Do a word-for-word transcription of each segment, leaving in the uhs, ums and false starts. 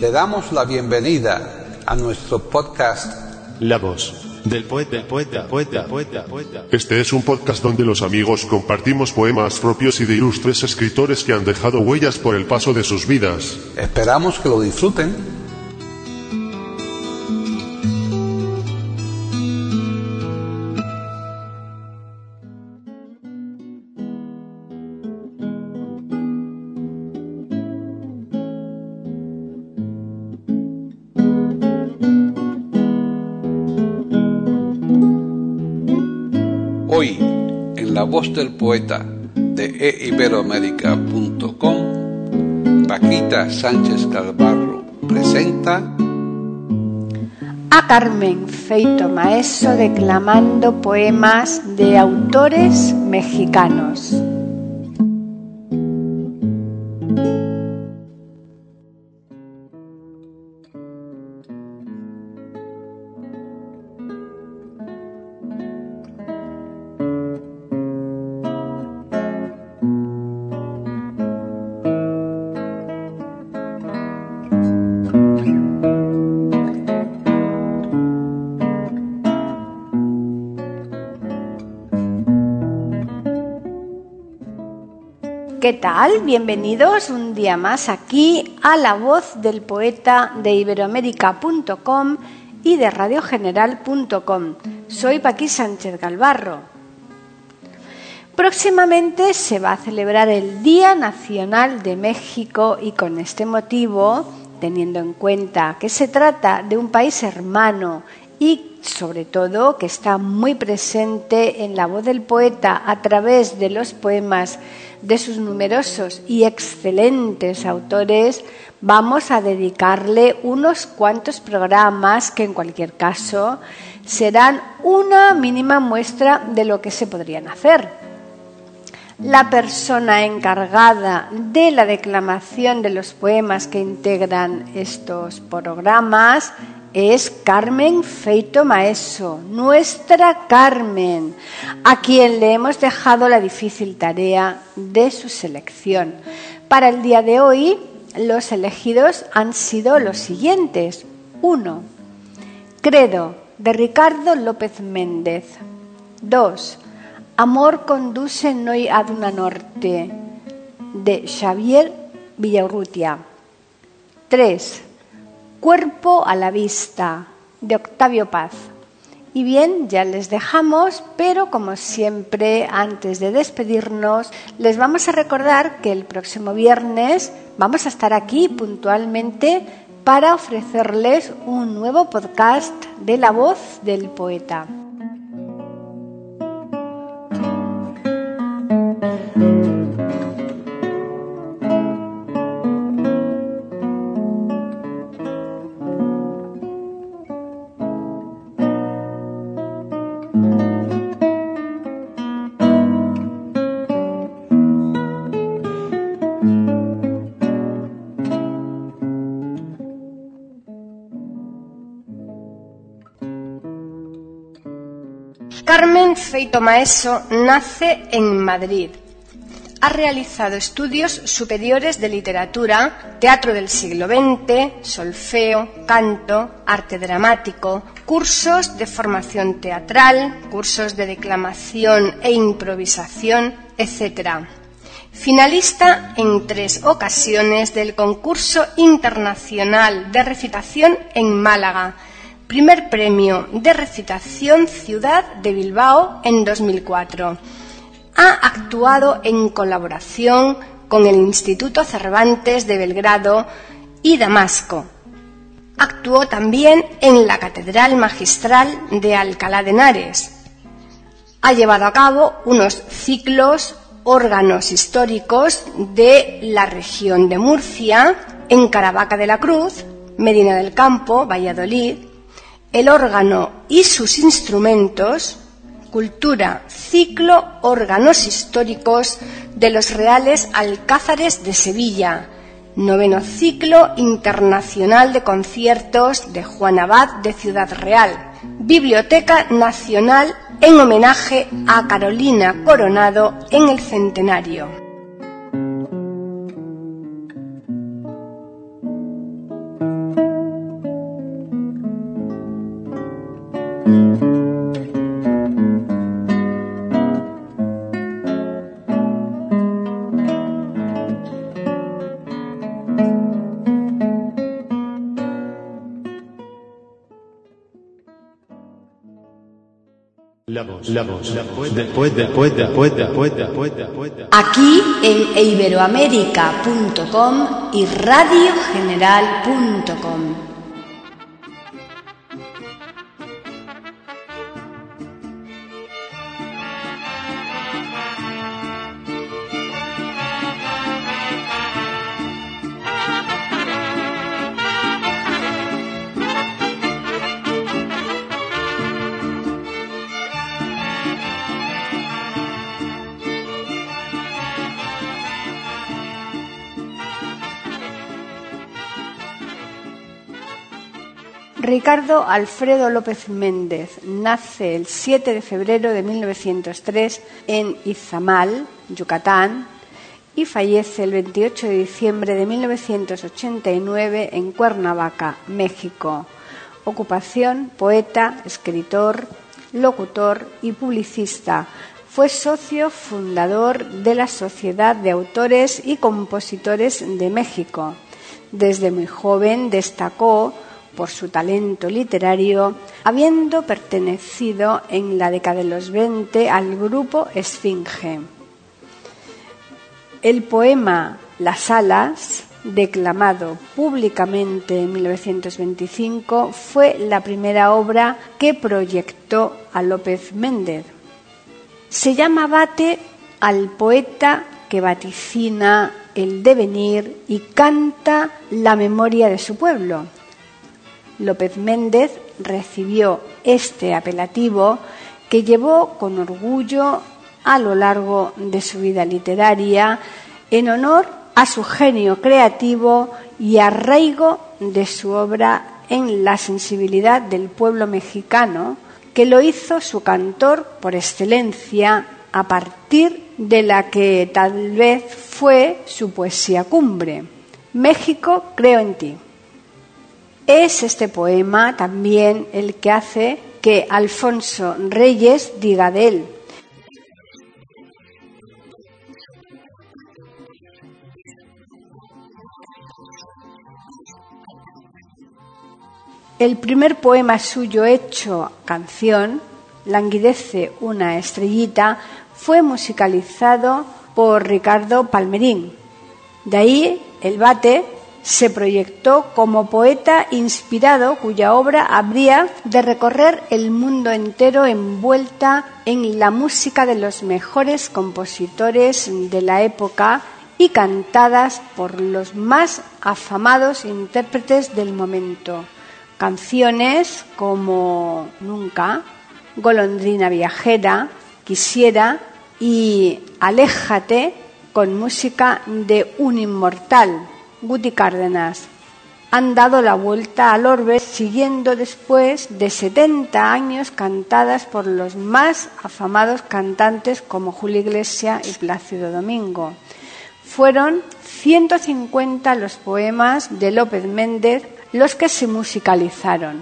Le damos la bienvenida a nuestro podcast La voz del poeta, poeta, poeta, poeta, poeta. Este es un podcast donde los amigos compartimos poemas propios y de ilustres escritores que han dejado huellas por el paso de sus vidas. Esperamos que lo disfruten. Hoy, en La Voz del Poeta de e iberoamérica punto com, Paquita Sánchez Galvarro presenta a Carmen Feito Maeso declamando poemas de autores mexicanos. ¿Qué tal? Bienvenidos un día más aquí a La Voz del Poeta de iberoamérica punto com y de radio general punto com. Soy Paquí Sánchez Galvarro. Próximamente se va a celebrar el Día Nacional de México y con este motivo, teniendo en cuenta que se trata de un país hermano y sobre todo que está muy presente en la voz del poeta a través de los poemas de sus numerosos y excelentes autores, vamos a dedicarle unos cuantos programas que en cualquier caso serán una mínima muestra de lo que se podrían hacer. La persona encargada de la declamación de los poemas que integran estos programas es Carmen Feito Maeso, nuestra Carmen, a quien le hemos dejado la difícil tarea de su selección. Para el día de hoy, los elegidos han sido los siguientes. uno. Credo, de Ricardo López Méndez. dos. Amor conduce noi ad una norte, de Xavier Villaurrutia. tres. Cuerpo a la vista, de Octavio Paz. Y bien, ya les dejamos, pero como siempre, antes de despedirnos, les vamos a recordar que el próximo viernes vamos a estar aquí puntualmente para ofrecerles un nuevo podcast de La Voz del Poeta. Carmen Feito Maeso nace en Madrid. Ha realizado estudios superiores de literatura, teatro del siglo veinte, solfeo, canto, arte dramático, cursos de formación teatral, cursos de declamación e improvisación, etcétera. Finalista en tres ocasiones del concurso internacional de recitación en Málaga. Primer premio de recitación Ciudad de Bilbao en dos mil cuatro. Ha actuado en colaboración con el Instituto Cervantes de Belgrado y Damasco. Actuó también en la Catedral Magistral de Alcalá de Henares. Ha llevado a cabo unos ciclos, órganos históricos de la región de Murcia, en Caravaca de la Cruz, Medina del Campo, Valladolid. El órgano y sus instrumentos, cultura, ciclo, órganos históricos de los Reales Alcázares de Sevilla, noveno ciclo internacional de conciertos de Juan Abad de Ciudad Real, Biblioteca Nacional en homenaje a Carolina Coronado en el centenario. La voz, la voz, la voz del poeta, poeta, poeta, poeta, poeta, poeta. Aquí en iberoamérica punto com y radio general punto com. Ricardo Alfredo López Méndez nace el siete de febrero de mil novecientos tres en Izamal, Yucatán, y fallece el veintiocho de diciembre de mil novecientos ochenta y nueve en Cuernavaca, México. Ocupación: poeta, escritor, locutor y publicista. Fue socio fundador de la Sociedad de Autores y Compositores de México. Desde muy joven destacó por su talento literario, habiendo pertenecido en la década de los veinte al grupo Esfinge. El poema Las alas, declamado públicamente en mil novecientos veinticinco, fue la primera obra que proyectó a López Méndez. Se llama Vate al poeta que vaticina el devenir y canta la memoria de su pueblo. López Méndez recibió este apelativo que llevó con orgullo a lo largo de su vida literaria en honor a su genio creativo y arraigo de su obra en la sensibilidad del pueblo mexicano, que lo hizo su cantor por excelencia, a partir de la que tal vez fue su poesía cumbre. México, creo en ti. Es este poema también el que hace que Alfonso Reyes diga de él: el primer poema suyo hecho canción, Languidece una estrellita, fue musicalizado por Ricardo Palmerín. De ahí el Vate se proyectó como poeta inspirado, cuya obra habría de recorrer el mundo entero envuelta en la música de los mejores compositores de la época y cantadas por los más afamados intérpretes del momento. Canciones como Nunca, Golondrina viajera, Quisiera y Aléjate, con música de un inmortal, Guti Cárdenas, han dado la vuelta al orbe, siguiendo después de setenta años cantadas por los más afamados cantantes como Julio Iglesias y Plácido Domingo. Fueron ciento cincuenta los poemas de López Méndez los que se musicalizaron.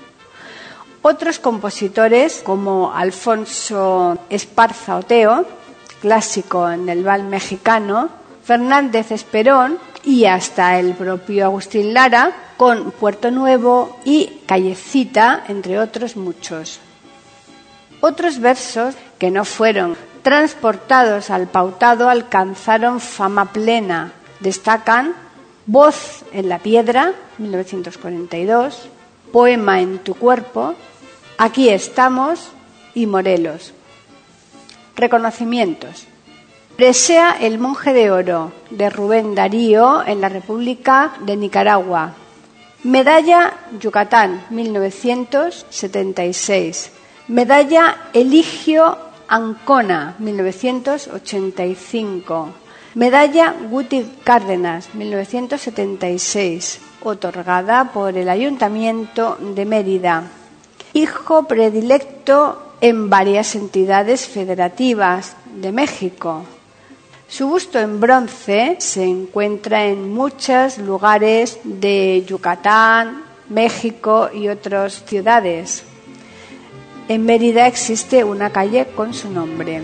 Otros compositores como Alfonso Esparza Oteo, clásico en el vals mexicano, Fernández Esperón y hasta el propio Agustín Lara, con Puerto Nuevo y Callecita, entre otros muchos. Otros versos que no fueron transportados al pautado alcanzaron fama plena. Destacan Voz en la piedra, mil novecientos cuarenta y dos, Poema en tu cuerpo, Aquí estamos y Morelos. Reconocimientos: Presea el monje de oro, de Rubén Darío, en la República de Nicaragua. Medalla Yucatán, mil novecientos setenta y seis. Medalla Eligio Ancona, mil novecientos ochenta y cinco. Medalla Guti Cárdenas, mil novecientos setenta y seis, otorgada por el Ayuntamiento de Mérida. Hijo predilecto en varias entidades federativas de México. Su busto en bronce se encuentra en muchos lugares de Yucatán, México y otras ciudades. En Mérida existe una calle con su nombre.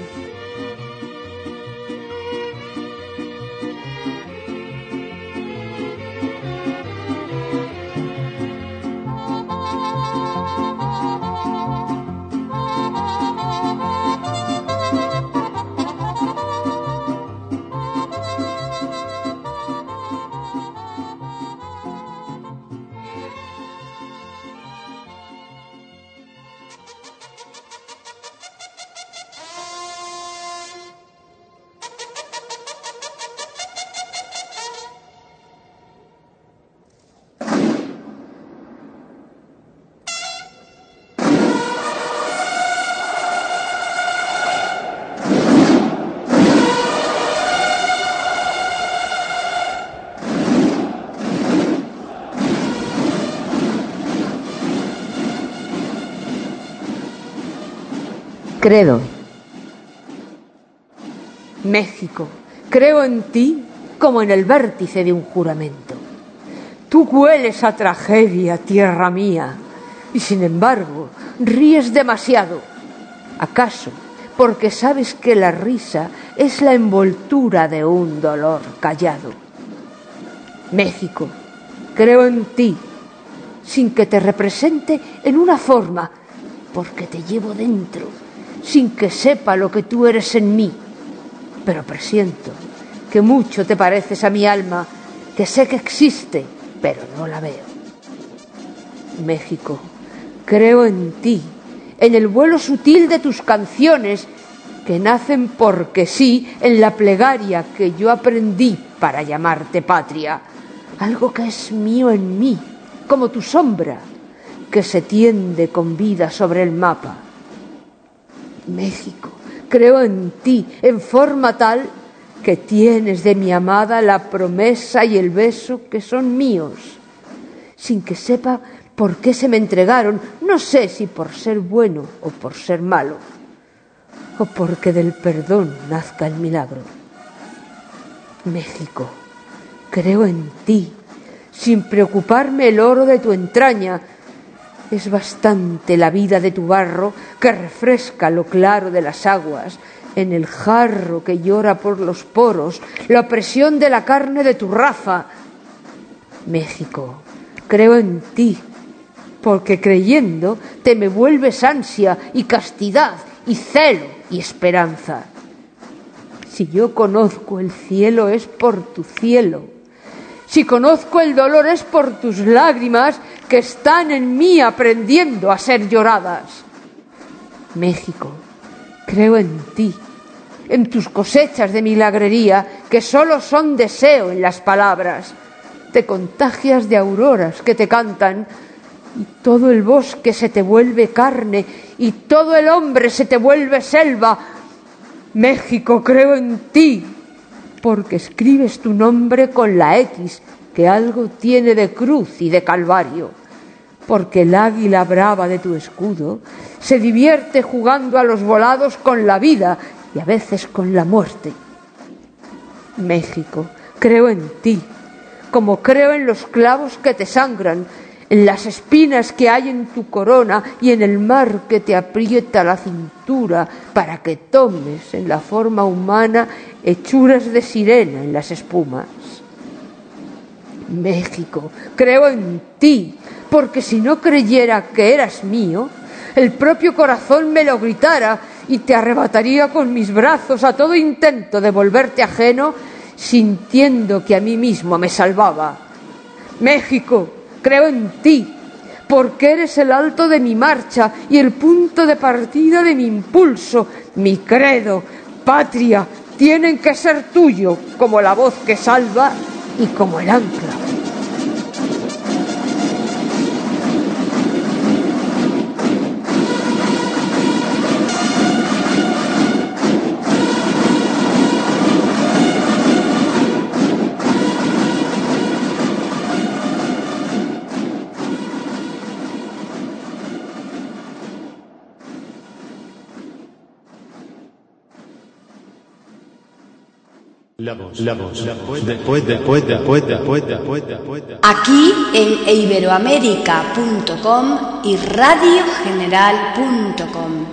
Credo. México, creo en ti como en el vértice de un juramento. Tú hueles a tragedia, tierra mía, y sin embargo ríes demasiado. ¿Acaso porque sabes que la risa es la envoltura de un dolor callado? México, creo en ti, sin que te represente en una forma, porque te llevo dentro, sin que sepa lo que tú eres en mí. Pero presiento que mucho te pareces a mi alma, que sé que existe, pero no la veo. México, creo en ti, en el vuelo sutil de tus canciones, que nacen porque sí en la plegaria que yo aprendí para llamarte patria. Algo que es mío en mí, como tu sombra, que se tiende con vida sobre el mapa. México, creo en ti en forma tal que tienes de mi amada la promesa y el beso que son míos, sin que sepa por qué se me entregaron, no sé si por ser bueno o por ser malo, o porque del perdón nazca el milagro. México, creo en ti, sin preocuparme el oro de tu entraña. Es bastante la vida de tu barro que refresca lo claro de las aguas, en el jarro que llora por los poros, la presión de la carne de tu rafa. México, creo en ti, porque creyendo te me vuelves ansia y castidad y celo y esperanza. Si yo conozco el cielo es por tu cielo. Si conozco el dolor es por tus lágrimas que están en mí aprendiendo a ser lloradas. México, creo en ti, en tus cosechas de milagrería que solo son deseo en las palabras. Te contagias de auroras que te cantan y todo el bosque se te vuelve carne y todo el hombre se te vuelve selva. México, creo en ti, porque escribes tu nombre con la X, que algo tiene de cruz y de calvario, porque el águila brava de tu escudo se divierte jugando a los volados con la vida y a veces con la muerte. México, creo en ti, como creo en los clavos que te sangran, en las espinas que hay en tu corona y en el mar que te aprieta la cintura para que tomes en la forma humana hechuras de sirena en las espumas. México, creo en ti, porque si no creyera que eras mío, el propio corazón me lo gritara y te arrebataría con mis brazos a todo intento de volverte ajeno, sintiendo que a mí mismo me salvaba. México, creo en ti, porque eres el alto de mi marcha y el punto de partida de mi impulso. Mi credo, patria, tienen que ser tuyo, como la voz que salva y como el ancla. La voz, la voz, la voz, después, después, después, después, después, después. Aquí en iberoamérica punto com y radio general punto com.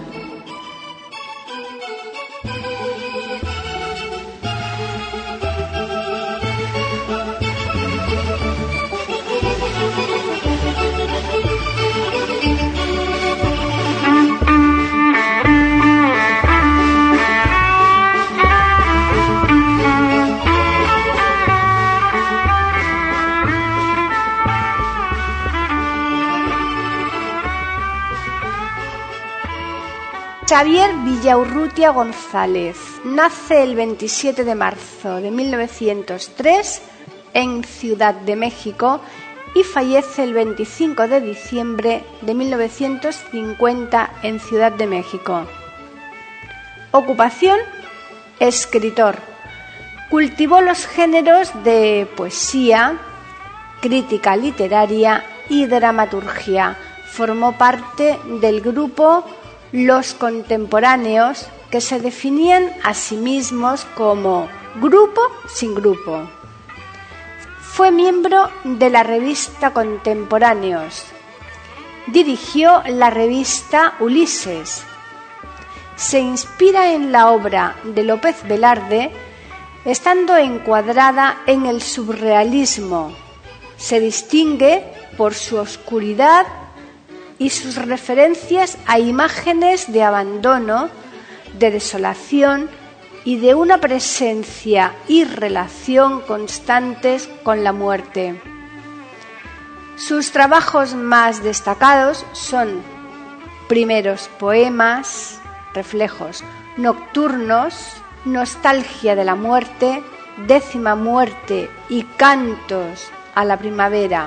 Xavier Villaurrutia González nace el veintisiete de marzo de mil novecientos tres en Ciudad de México y fallece el veinticinco de diciembre de mil novecientos cincuenta en Ciudad de México. Ocupación: escritor. Cultivó los géneros de poesía, crítica literaria y dramaturgia. Formó parte del grupo los contemporáneos que se definían a sí mismos como grupo sin grupo. Fue miembro de la revista Contemporáneos. Dirigió la revista Ulises. Se inspira en la obra de López Velarde, estando encuadrada en el surrealismo. Se distingue por su oscuridad y sus referencias a imágenes de abandono, de desolación y de una presencia y relación constantes con la muerte. Sus trabajos más destacados son primeros poemas, reflejos nocturnos, nostalgia de la muerte, décima muerte y cantos a la primavera.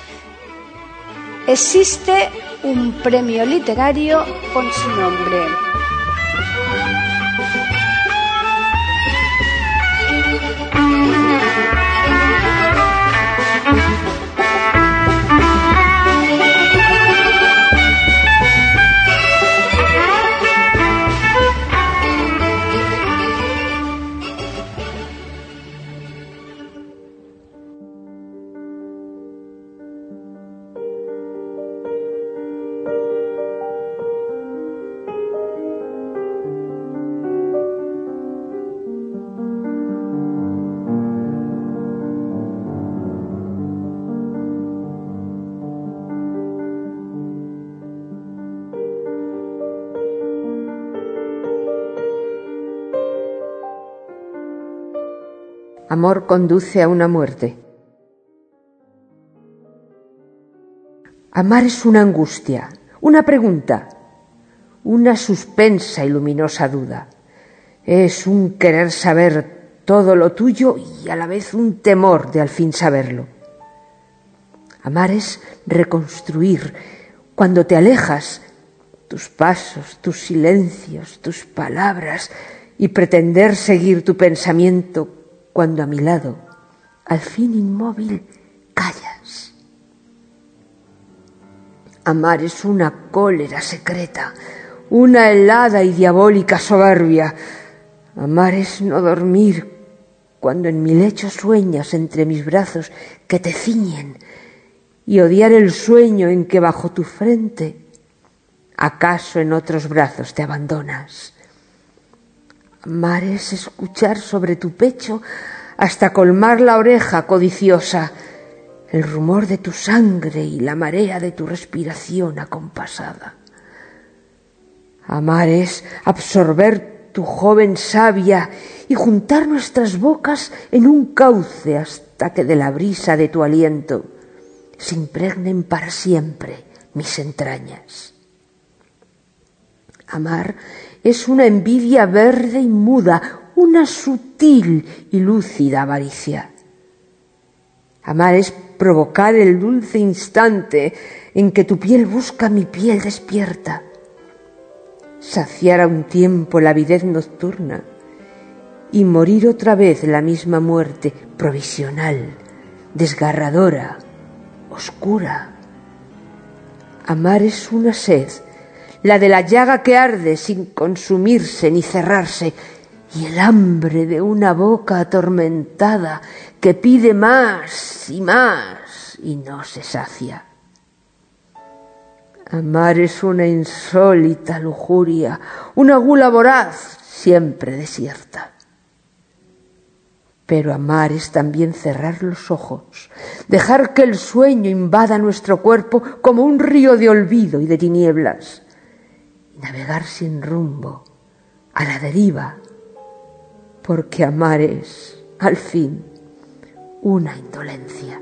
Existe un premio literario con su nombre. Amor conduce a una muerte. Amar es una angustia, una pregunta, una suspensa y luminosa duda. Es un querer saber todo lo tuyo y a la vez un temor de al fin saberlo. Amar es reconstruir, cuando te alejas, tus pasos, tus silencios, tus palabras, y pretender seguir tu pensamiento cuando a mi lado, al fin inmóvil, callas. Amar es una cólera secreta, una helada y diabólica soberbia. Amar es no dormir cuando en mi lecho sueñas entre mis brazos que te ciñen, y odiar el sueño en que bajo tu frente acaso en otros brazos te abandonas. Amar es escuchar sobre tu pecho hasta colmar la oreja codiciosa el rumor de tu sangre y la marea de tu respiración acompasada. Amar es absorber tu joven savia y juntar nuestras bocas en un cauce hasta que de la brisa de tu aliento se impregnen para siempre mis entrañas. Amar es una envidia verde y muda, una sutil y lúcida avaricia. Amar es provocar el dulce instante en que tu piel busca mi piel despierta, saciar a un tiempo la avidez nocturna y morir otra vez la misma muerte provisional, desgarradora, oscura. Amar es una sed, la de la llaga que arde sin consumirse ni cerrarse, y el hambre de una boca atormentada que pide más y más y no se sacia. Amar es una insólita lujuria, una gula voraz siempre desierta. Pero amar es también cerrar los ojos, dejar que el sueño invada nuestro cuerpo como un río de olvido y de tinieblas, navegar sin rumbo, a la deriva, porque amar es, al fin, una indolencia.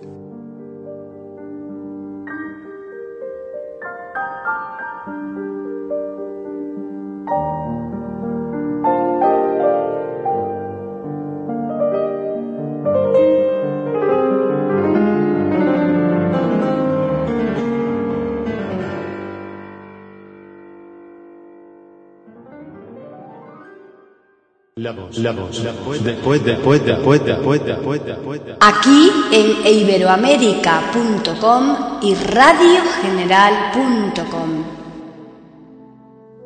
Aquí en iberoamérica punto com y radio general punto com.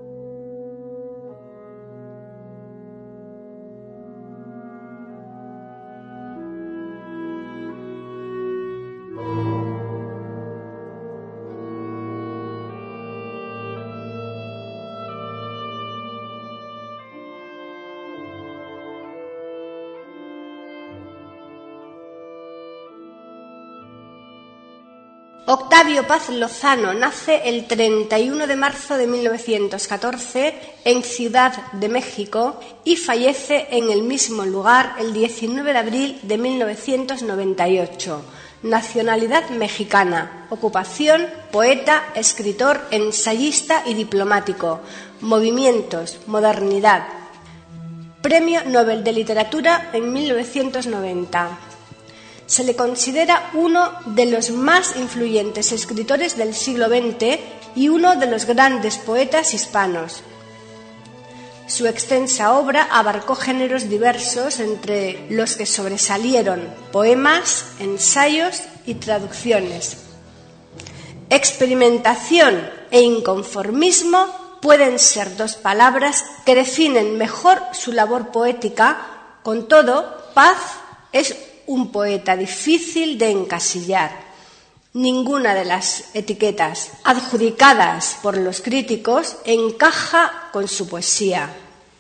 Octavio Paz Lozano nace el treinta y uno de marzo de mil novecientos catorce en Ciudad de México y fallece en el mismo lugar el diecinueve de abril de mil novecientos noventa y ocho. Nacionalidad mexicana, ocupación, poeta, escritor, ensayista y diplomático. Movimientos, modernidad. Premio Nobel de Literatura en mil novecientos noventa. Se le considera uno de los más influyentes escritores del siglo veinte y uno de los grandes poetas hispanos. Su extensa obra abarcó géneros diversos, entre los que sobresalieron poemas, ensayos y traducciones. Experimentación e inconformismo pueden ser dos palabras que definen mejor su labor poética. Con todo, Paz es un poeta difícil de encasillar. Ninguna de las etiquetas adjudicadas por los críticos encaja con su poesía.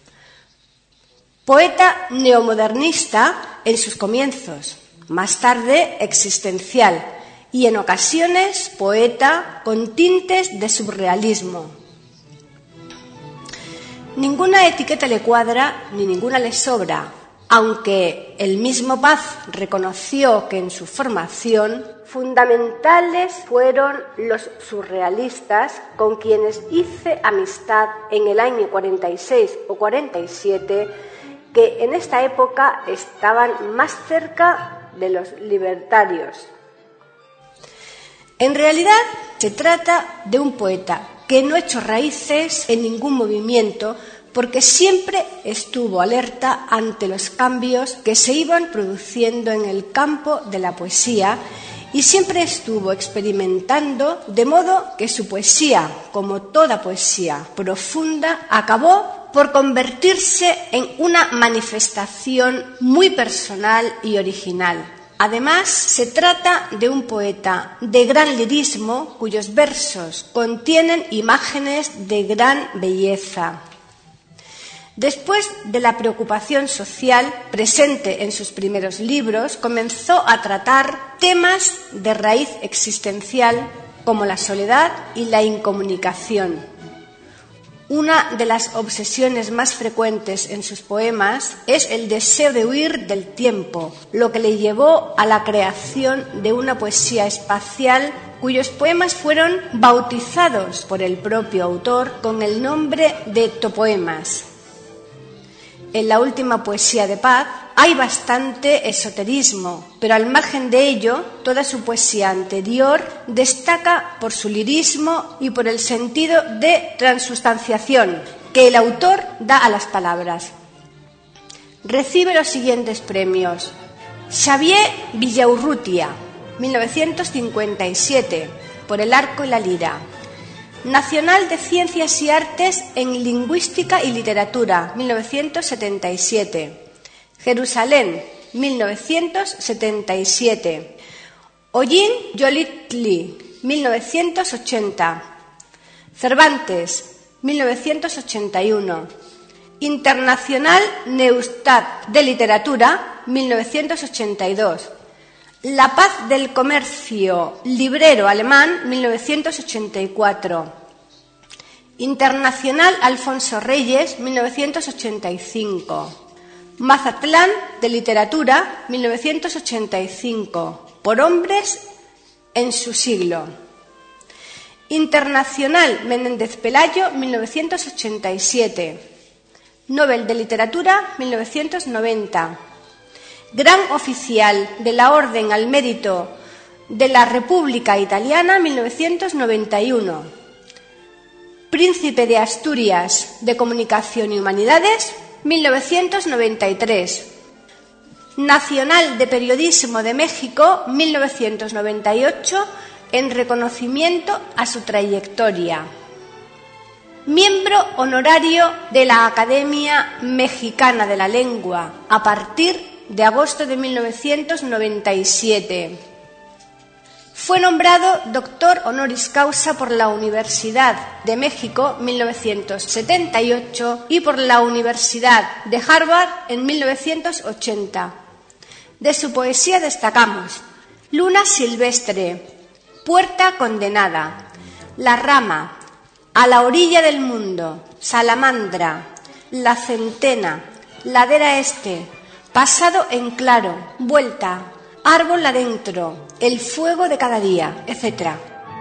Poeta neomodernista en sus comienzos, más tarde existencial y en ocasiones poeta con tintes de surrealismo. Ninguna etiqueta le cuadra ni ninguna le sobra, aunque el mismo Paz reconoció que en su formación fundamentales fueron los surrealistas, con quienes hice amistad en el año cuarenta y seis o cuarenta y siete, que en esta época estaban más cerca de los libertarios. En realidad se trata de un poeta que no echó raíces en ningún movimiento, porque siempre estuvo alerta ante los cambios que se iban produciendo en el campo de la poesía y siempre estuvo experimentando, de modo que su poesía, como toda poesía profunda, acabó por convertirse en una manifestación muy personal y original. Además, se trata de un poeta de gran lirismo cuyos versos contienen imágenes de gran belleza. Después de la preocupación social presente en sus primeros libros, comenzó a tratar temas de raíz existencial como la soledad y la incomunicación. Una de las obsesiones más frecuentes en sus poemas es el deseo de huir del tiempo, lo que le llevó a la creación de una poesía espacial cuyos poemas fueron bautizados por el propio autor con el nombre de topoemas. En la última poesía de Paz hay bastante esoterismo, pero al margen de ello, toda su poesía anterior destaca por su lirismo y por el sentido de transustanciación que el autor da a las palabras. Recibe los siguientes premios: Xavier Villaurrutia, mil novecientos cincuenta y siete, por El arco y la lira. Nacional de Ciencias y Artes en Lingüística y Literatura, mil novecientos setenta y siete. Jerusalén, mil novecientos setenta y siete. Ollín Yolitli, mil novecientos ochenta. Cervantes, mil novecientos ochenta y uno. Internacional Neustadt de Literatura, mil novecientos ochenta y dos. La Paz del Comercio, librero alemán, mil novecientos ochenta y cuatro. Internacional Alfonso Reyes, mil novecientos ochenta y cinco. Mazatlán de Literatura, mil novecientos ochenta y cinco. Por hombres en su siglo. Internacional Menéndez Pelayo, mil novecientos ochenta y siete. Nobel de Literatura, mil novecientos noventa. Gran Oficial de la Orden al Mérito de la República Italiana, mil novecientos noventa y uno. Príncipe de Asturias de Comunicación y Humanidades, mil novecientos noventa y tres. Nacional de Periodismo de México, mil novecientos noventa y ocho, en reconocimiento a su trayectoria. Miembro honorario de la Academia Mexicana de la Lengua a partir de agosto de mil novecientos noventa y siete. Fue nombrado doctor honoris causa por la Universidad de México mil novecientos setenta y ocho y por la Universidad de Harvard en mil novecientos ochenta. De su poesía destacamos Luna silvestre, puerta condenada, la rama, a la orilla del mundo, salamandra, la centena, ladera este, pasado en claro, vuelta, árbol adentro, el fuego de cada día, etcétera.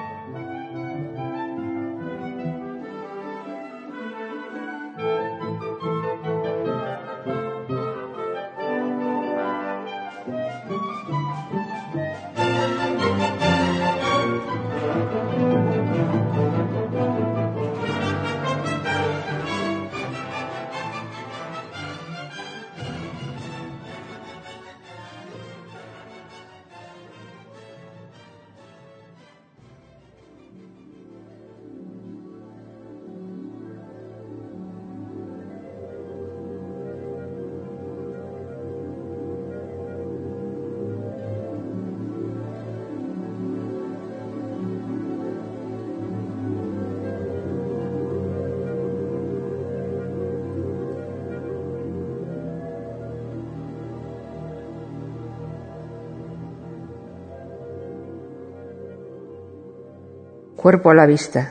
Cuerpo a la vista.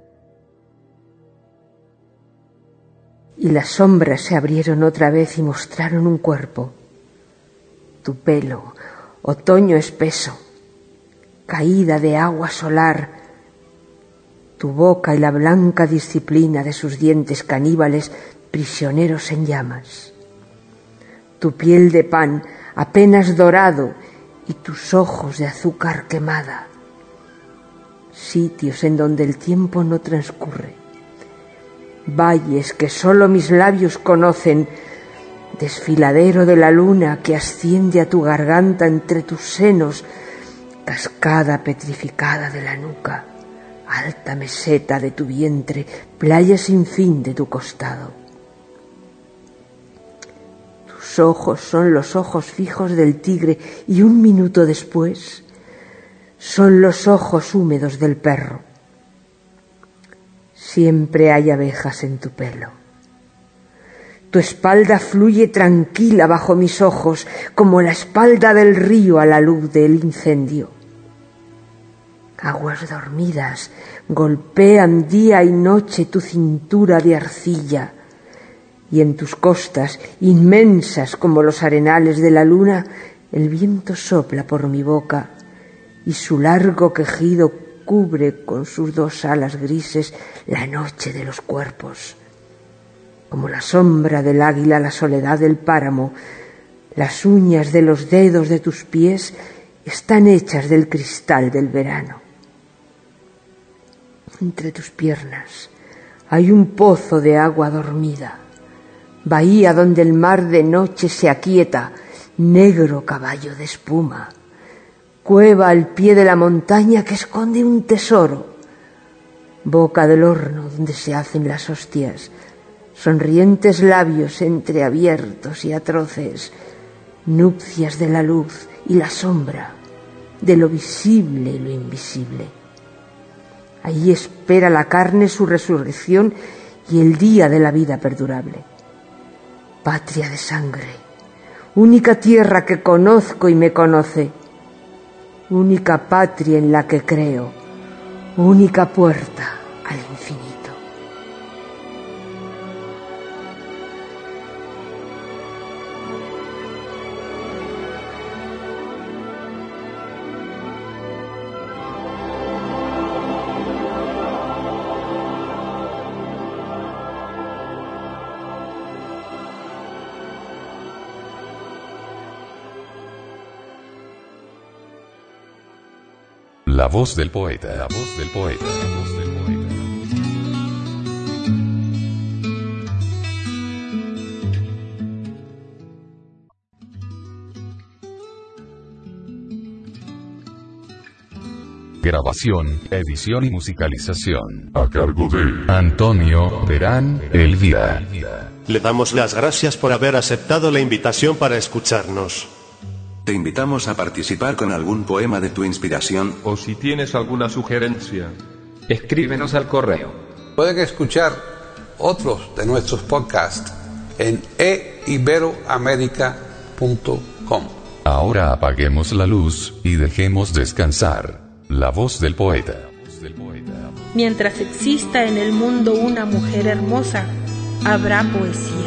Y las sombras se abrieron otra vez y mostraron un cuerpo. Tu pelo, otoño espeso, caída de agua solar, tu boca y la blanca disciplina de sus dientes caníbales prisioneros en llamas. Tu piel de pan apenas dorado y tus ojos de azúcar quemada. Sitios en donde el tiempo no transcurre, valles que solo mis labios conocen, desfiladero de la luna que asciende a tu garganta entre tus senos, cascada petrificada de la nuca, alta meseta de tu vientre, playa sin fin de tu costado. Tus ojos son los ojos fijos del tigre y un minuto después son los ojos húmedos del perro. Siempre hay abejas en tu pelo. Tu espalda fluye tranquila bajo mis ojos, como la espalda del río a la luz del incendio. Aguas dormidas golpean día y noche tu cintura de arcilla, y en tus costas, inmensas como los arenales de la luna, el viento sopla por mi boca, y su largo quejido cubre con sus dos alas grises la noche de los cuerpos. Como la sombra del águila la soledad del páramo, las uñas de los dedos de tus pies están hechas del cristal del verano. Entre tus piernas hay un pozo de agua dormida, bahía donde el mar de noche se aquieta, negro caballo de espuma. Cueva al pie de la montaña que esconde un tesoro, boca del horno donde se hacen las hostias, sonrientes labios entreabiertos y atroces, nupcias de la luz y la sombra, de lo visible y lo invisible. Allí espera la carne su resurrección y el día de la vida perdurable. Patria de sangre, única tierra que conozco y me conoce, única patria en la que creo, única puerta al infinito. La voz del poeta, la voz del poeta, la voz del poeta. Grabación, edición y musicalización a cargo de Antonio Terán Elvira. Le damos las gracias por haber aceptado la invitación para escucharnos. Te invitamos a participar con algún poema de tu inspiración. O si tienes alguna sugerencia, escríbenos al correo. Pueden escuchar otros de nuestros podcasts en e iberoamerica punto com. Ahora apaguemos la luz y dejemos descansar La voz del poeta. Mientras exista en el mundo una mujer hermosa, habrá poesía.